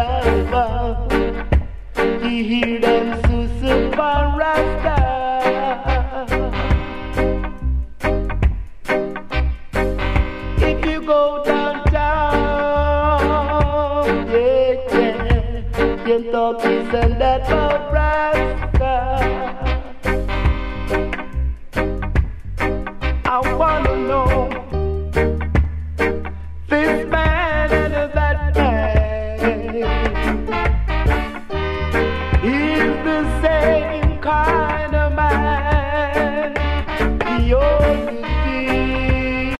Baba. You hear them super Rasta. If you go downtown, yeah, Kentucky send that for Rasta.